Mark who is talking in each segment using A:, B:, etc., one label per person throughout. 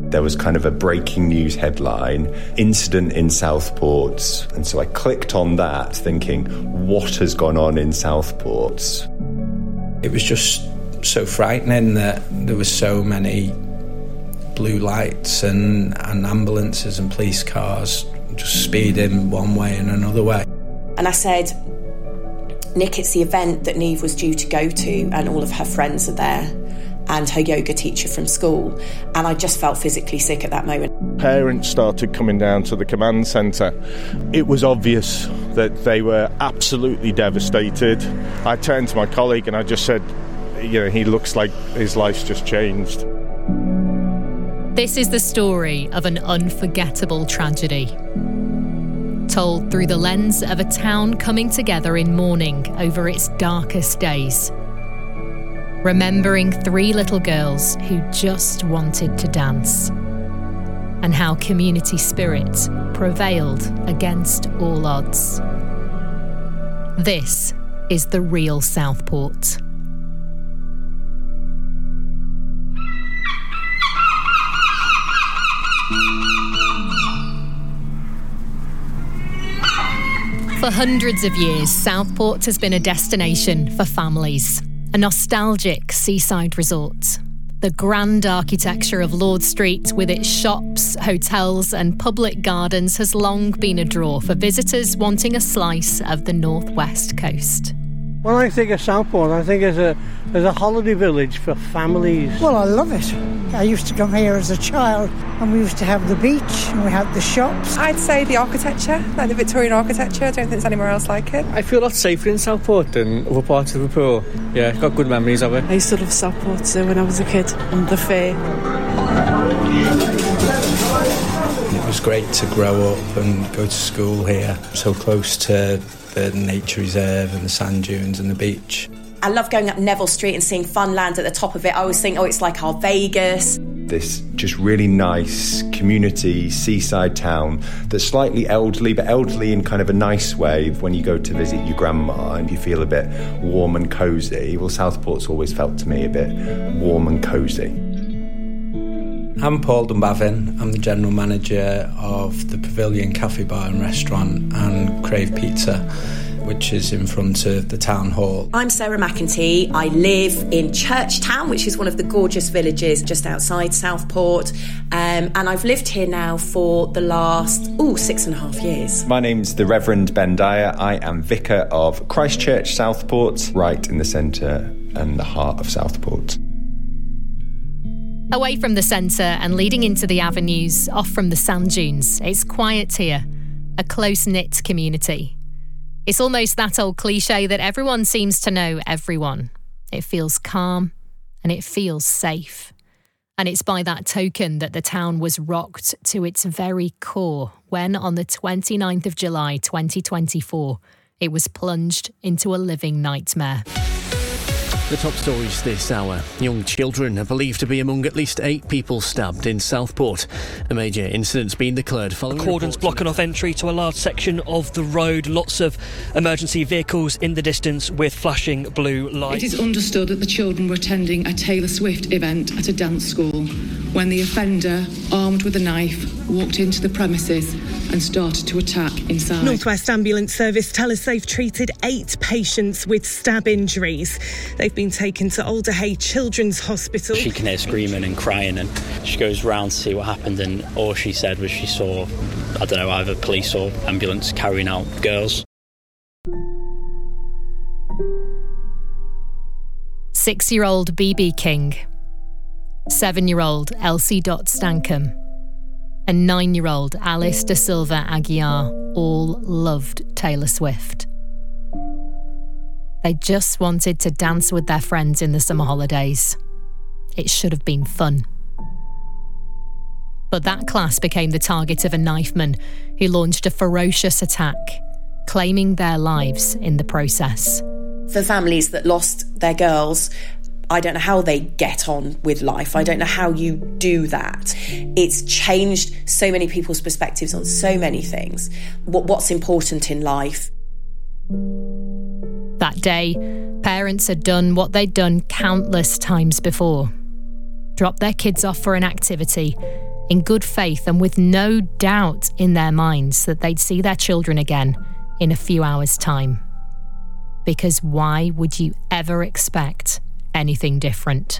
A: There was kind of a breaking news headline, incident in Southport. And so I clicked on that thinking, what has gone on in Southport?
B: It was just so frightening that there were so many blue lights and ambulances and police cars just speeding one way and another way.
C: And I said, Nick, it's the event that Niamh was due to go to and all of her friends are there and her yoga teacher from school. And I just felt physically sick at that moment.
D: Parents started coming down to the command centre. It was obvious that they were absolutely devastated. I turned to my colleague and I just said, he looks like his life's just changed.
E: This is the story of an unforgettable tragedy, told through the lens of a town coming together in mourning over its darkest days. Remembering 3 little girls who just wanted to dance, and how community spirit prevailed against all odds. This is the real Southport. For hundreds of years, Southport has been a destination for families. A nostalgic seaside resort. The grand architecture of Lord Street with its shops, hotels and public gardens has long been a draw for visitors wanting a slice of the northwest coast.
F: When I think of Southport, I think as a holiday village for families.
G: Well, I love it. I used to come here as a child and we used to have the beach and we had the shops.
H: I'd say the architecture, like the Victorian architecture. I don't think there's anywhere else like it.
I: I feel a lot safer in Southport than other parts of Liverpool. Yeah, got good memories of it.
J: I used to love Southport when I was a kid and the fair.
B: It was great to grow up and go to school here, so close to the nature reserve and the sand dunes and the beach.
C: I love going up Neville Street and seeing Funland at the top of it. I always think, it's like our Vegas.
A: This just really nice community seaside town that's slightly elderly, but elderly in kind of a nice way. When you go to visit your grandma and you feel a bit warm and cosy, well, Southport's always felt to me a bit warm and cosy.
B: I'm Paul Dunbavin. I'm the general manager of the Pavilion Cafe Bar and Restaurant and Crave Pizza, which is in front of the town hall.
C: I'm Sarah McEntee. I live in Churchtown, which is one of the gorgeous villages just outside Southport. And I've lived here now for the last, 6.5 years.
A: My name's the Reverend Ben Dyer. I am vicar of Christ Church Southport, right in the centre and the heart of Southport.
E: Away from the centre and leading into the avenues, off from the sand dunes, it's quiet here, a close-knit community. It's almost that old cliche that everyone seems to know everyone. It feels calm and it feels safe. And it's by that token that the town was rocked to its very core when, on the 29th of July 2024, it was plunged into a living nightmare.
K: The top stories this hour. Young children are believed to be among at least 8 people stabbed in Southport. A major incident's been declared following...
L: Cordons blocking off entry to a large section of the road. Lots of emergency vehicles in the distance with flashing blue lights.
M: It is understood that the children were attending a Taylor Swift event at a dance school when the offender, armed with a knife, walked into the premises and started to attack inside.
N: North West Ambulance Service tell us they've treated 8 patients with stab injuries. They've been taken to Alderhay Children's Hospital.
O: She can hear screaming and crying, and she goes round to see what happened, and all she said was she saw, either police or ambulance carrying out girls.
E: 6-year-old BB King, 7-year-old Elsie Dot Stankham, and 9-year-old Alice Da Silva Aguiar all loved Taylor Swift. They just wanted to dance with their friends in the summer holidays. It should have been fun. But that class became the target of a knifeman who launched a ferocious attack, claiming their lives in the process.
C: For families that lost their girls, I don't know how they get on with life. I don't know how you do that. It's changed so many people's perspectives on so many things. What's important in life.
E: That day, parents had done what they'd done countless times before. Dropped their kids off for an activity in good faith and with no doubt in their minds that they'd see their children again in a few hours' time. Because why would you ever expect anything different?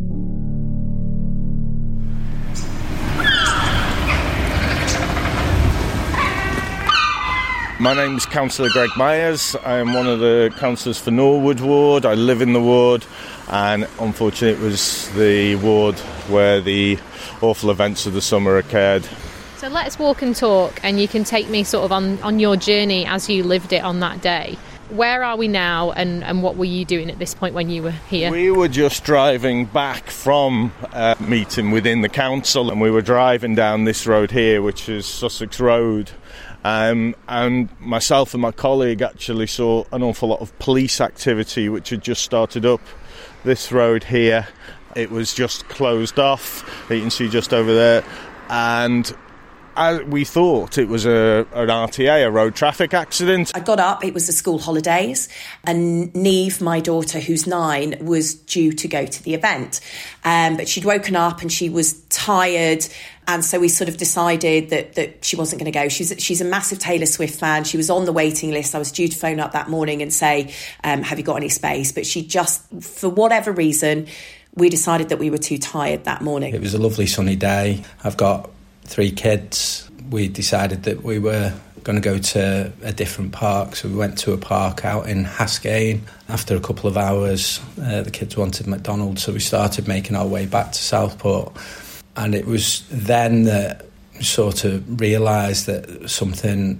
D: My name's Councillor Greg Myers. I am one of the councillors for Norwood Ward. I live in the ward, and unfortunately it was the ward where the awful events of the summer occurred.
E: So let's walk and talk, and you can take me sort of on your journey as you lived it on that day. Where are we now, and what were you doing at this point when you were here?
D: We were just driving back from a meeting within the council, and we were driving down this road here, which is Sussex Road. And myself and my colleague actually saw an awful lot of police activity which had just started up this road here. It was just closed off, you can see just over there, and we thought it was an RTA, a road traffic accident.
C: I got up, it was the school holidays, and Neve, my daughter, who's 9, was due to go to the event. But she'd woken up and she was tired, and so we sort of decided that she wasn't going to go. She's a massive Taylor Swift fan. She was on the waiting list. I was due to phone up that morning and say, have you got any space? But she just, for whatever reason, we decided that we were too tired that morning.
B: It was a lovely sunny day. I've got 3 kids. We decided that we were going to go to a different park, so we went to a park out in Haskane. After a couple of hours, the kids wanted McDonald's, so we started making our way back to Southport. And it was then that we sort of realised that something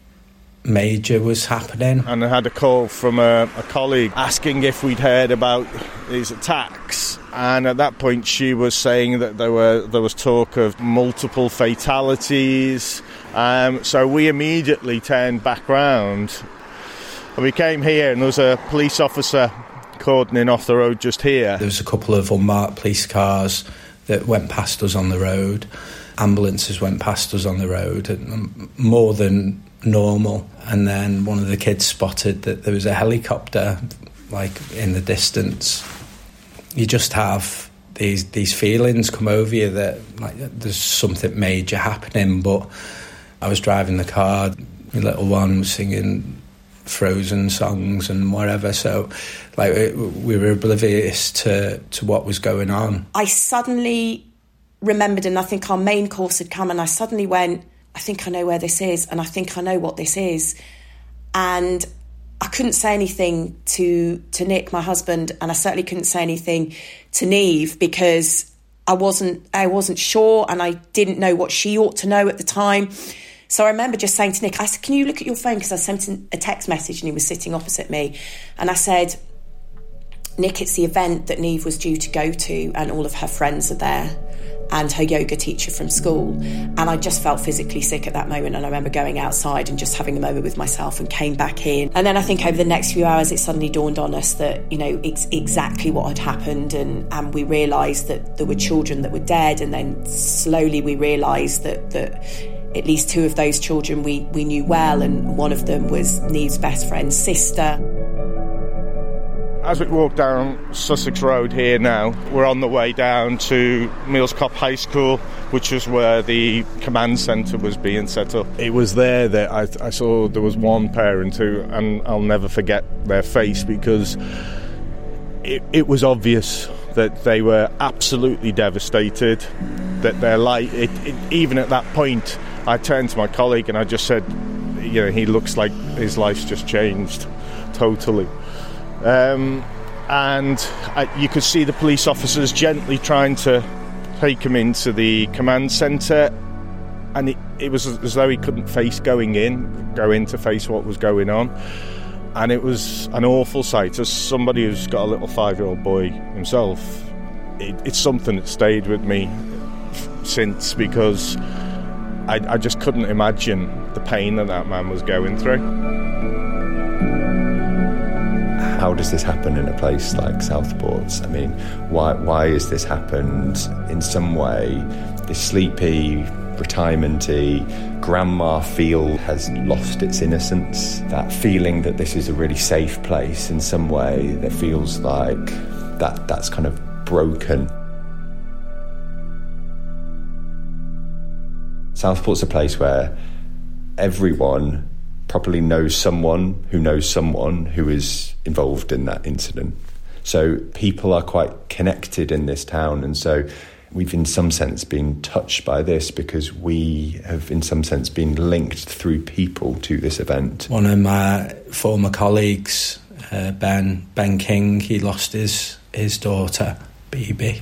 B: major was happening.
D: And I had a call from a colleague asking if we'd heard about these attacks. And at that point she was saying that there was talk of multiple fatalities. So we immediately turned back round. And we came here, and there was a police officer cordoning off the road just here.
B: There was a couple of unmarked police cars that went past us on the road. Ambulances went past us on the road, more than normal. And then one of the kids spotted that there was a helicopter, like, in the distance. You just have these feelings come over you that, like, there's something major happening. But I was driving the car, my little one was singing Frozen songs and whatever, so like we were oblivious to what was going on.
C: I suddenly remembered, and I think our main course had come, and I suddenly went, I think I know where this is, and I think I know what this is. And I couldn't say anything to Nick, my husband, and I certainly couldn't say anything to Neve because I wasn't sure, and I didn't know what she ought to know at the time. So I remember just saying to Nick, I said, can you look at your phone? Because I sent him a text message and he was sitting opposite me. And I said, Nick, it's the event that Neve was due to go to, and all of her friends are there, and her yoga teacher from school. And I just felt physically sick at that moment. And I remember going outside and just having a moment with myself, and came back in. And then I think over the next few hours, it suddenly dawned on us that, you know, it's exactly what had happened. And we realised that there were children that were dead. And then slowly we realised that at least 2 of those children we knew well, and one of them was Neve's best friend's sister.
D: As we walk down Sussex Road here now, we're on the way down to Millscop High School, which is where the command centre was being set up. It was there that I saw there was one parent who, and I'll never forget their face, because it was obvious that they were absolutely devastated, that their life, even at that point, I turned to my colleague and I just said, you know, he looks like his life's just changed totally. And you could see the police officers gently trying to take him into the command centre, and it was as though he couldn't go in to face what was going on. And it was an awful sight. As somebody who's got a little 5-year-old boy himself, it's something that stayed with me since, because I just couldn't imagine the pain that man was going through.
A: How does this happen in a place like Southport? I mean, why has this happened in some way? This sleepy, retirement-y, grandma feel has lost its innocence. That feeling that this is a really safe place in some way, that feels like that's kind of broken. Southport's a place where everyone probably knows someone who is involved in that incident. So people are quite connected in this town, and so we've in some sense been touched by this because we have in some sense been linked through people to this event.
B: One of my former colleagues, Ben King, he lost his daughter, BB,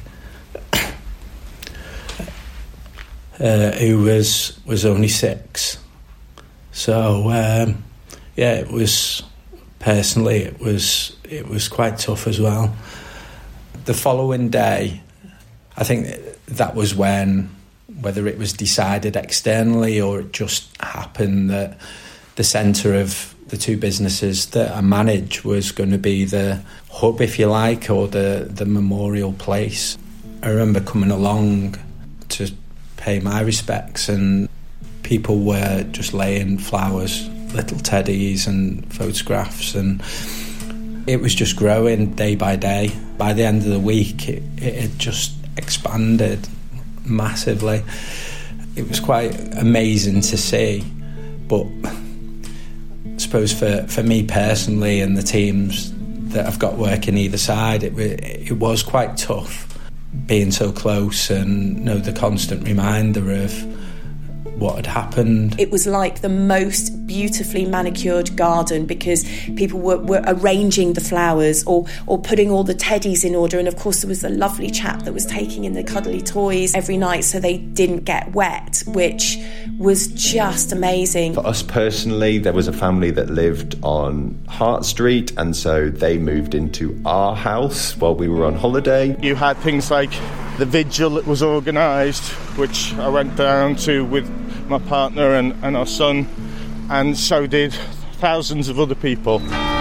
B: who was only 6. So it was personally it was quite tough as well. The following day, I think that was when, whether it was decided externally or it just happened, that the centre of the 2 businesses that I manage was going to be the hub, if you like, or the memorial place. I remember coming along to pay my respects, and people were just laying flowers, little teddies and photographs, and it was just growing day by day. By the end of the week, it had just expanded massively. It was quite amazing to see, but I suppose for me personally and the teams that I've got working either side, it was quite tough being so close and the constant reminder of what had happened.
C: It was like the most beautifully manicured garden because people were arranging the flowers or putting all the teddies in order, and of course there was a lovely chap that was taking in the cuddly toys every night so they didn't get wet, which was just amazing.
A: For us personally, there was a family that lived on Hart Street, and so they moved into our house while we were on holiday.
D: You had things like the vigil that was organised, which I went down to with my partner and our son, and so did thousands of other people.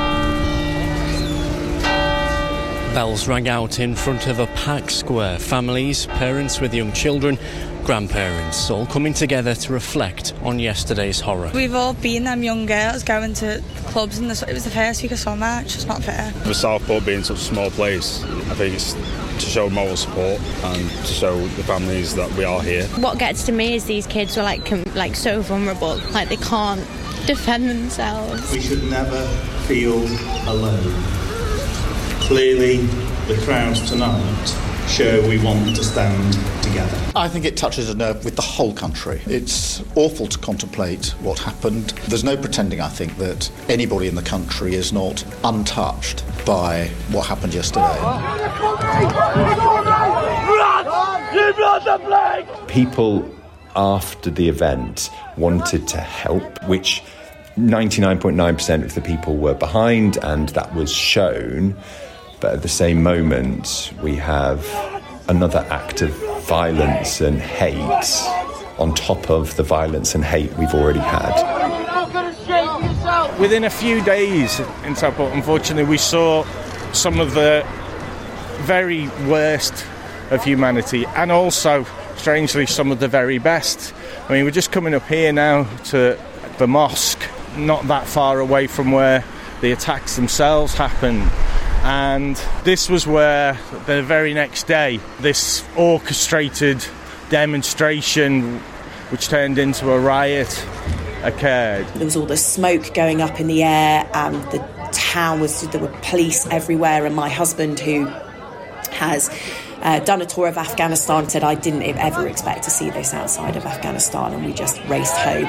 K: Bells rang out in front of a packed square. Families, parents with young children, grandparents, all coming together to reflect on yesterday's horror.
P: We've all been them young girls going to clubs, and it was the first week of summer. It's just not fair.
Q: For Southport being such a small place, I think it's to show moral support and to show the families that we are here.
R: What gets to me is these kids are like so vulnerable, like they can't defend themselves.
S: We should never feel alone. Clearly, the crowds tonight show we want to stand together.
T: I think it touches a nerve with the whole country. It's awful to contemplate what happened. There's no pretending, I think, that anybody in the country is not untouched by what happened yesterday.
A: People after the event wanted to help, which 99.9% of the people were behind, and that was shown. But at the same moment, we have another act of violence and hate on top of the violence and hate we've already had.
D: Within a few days in Southport, unfortunately, we saw some of the very worst of humanity, and also, strangely, some of the very best. I mean, we're just coming up here now to the mosque, not that far away from where the attacks themselves happened. And this was where, the very next day, this orchestrated demonstration, which turned into a riot, occurred.
C: There was all the smoke going up in the air, and the town there were police everywhere, and my husband, who has done a tour of Afghanistan, said, I didn't ever expect to see this outside of Afghanistan, and we just raced home.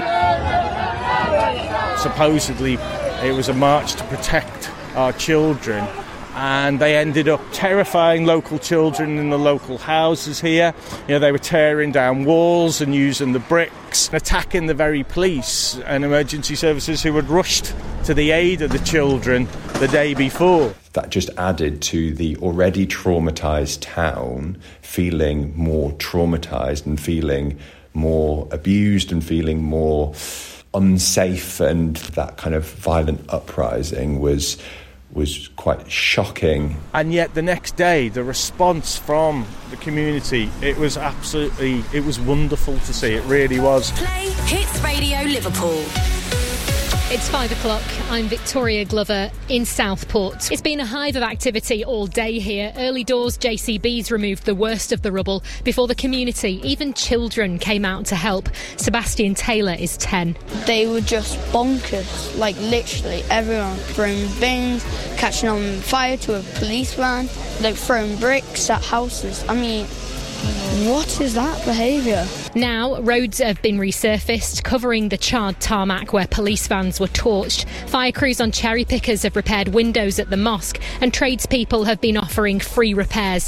D: Supposedly, it was a march to protect our children, and they ended up terrifying local children in the local houses here. They were tearing down walls and using the bricks, attacking the very police and emergency services who had rushed to the aid of the children the day before.
A: That just added to the already traumatised town feeling more traumatised and feeling more abused and feeling more unsafe, and that kind of violent uprising was quite shocking.
D: And yet the next day, the response from the community, it was wonderful to see. It really was.
U: Play Hits Radio Liverpool.
E: It's 5 o'clock. I'm Victoria Glover in Southport. It's been a hive of activity all day here. Early doors JCBs removed the worst of the rubble before the community, even children, came out to help. Sebastian Taylor is 10.
U: They were just bonkers, like literally everyone throwing bins, catching on fire to a police van, like throwing bricks at houses. I mean, what is that behaviour?
E: Now, roads have been resurfaced, covering the charred tarmac where police vans were torched. Fire crews on cherry pickers have repaired windows at the mosque, and tradespeople have been offering free repairs.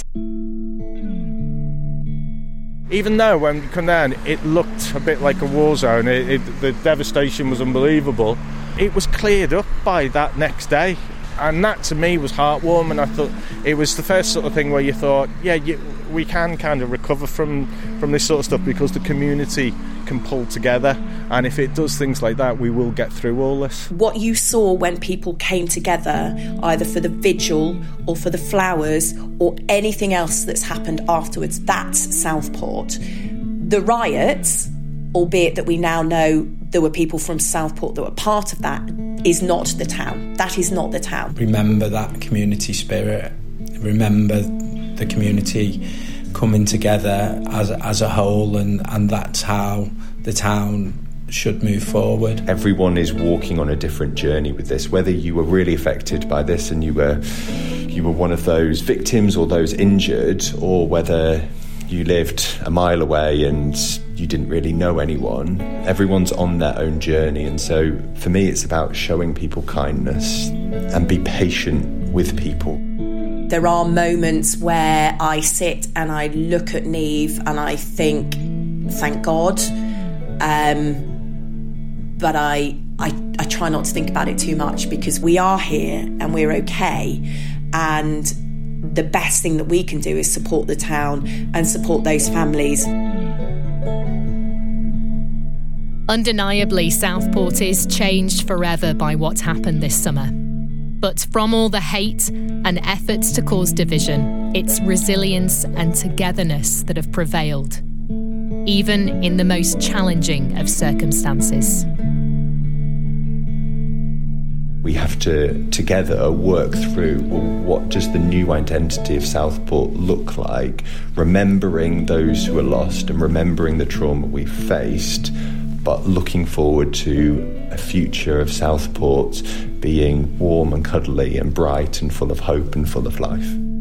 D: Even though when we come down, it looked a bit like a war zone, the devastation was unbelievable, it was cleared up by that next day. And that to me was heartwarming. I thought it was the first sort of thing where you thought, we can kind of recover from this sort of stuff because the community can pull together, and if it does things like that, we will get through all this. What
C: you saw when people came together, either for the vigil or for the flowers or anything else that's happened afterwards, that's Southport. The riots, albeit that we now know there were people from Southport that were part of that, is not the town. That is not the town.
B: Remember that community spirit. Remember the community coming together as a whole, and that's how the town should move forward.
A: Everyone is walking on a different journey with this, whether you were really affected by this and you were one of those victims or those injured, or whether you lived a mile away and you didn't really know anyone. Everyone's on their own journey, and so for me it's about showing people kindness and be patient with people.
C: There are moments where I sit and I look at Niamh and I think, thank God, but I try not to think about it too much, because we are here and we're okay, and the best thing that we can do is support the town and support those families.
E: Undeniably, Southport is changed forever by what's happened this summer. But from all the hate and efforts to cause division, it's resilience and togetherness that have prevailed, even in the most challenging of circumstances.
A: We have to together work through, well, what does the new identity of Southport look like, remembering those who are lost and remembering the trauma we've faced, but looking forward to a future of Southport being warm and cuddly and bright and full of hope and full of life.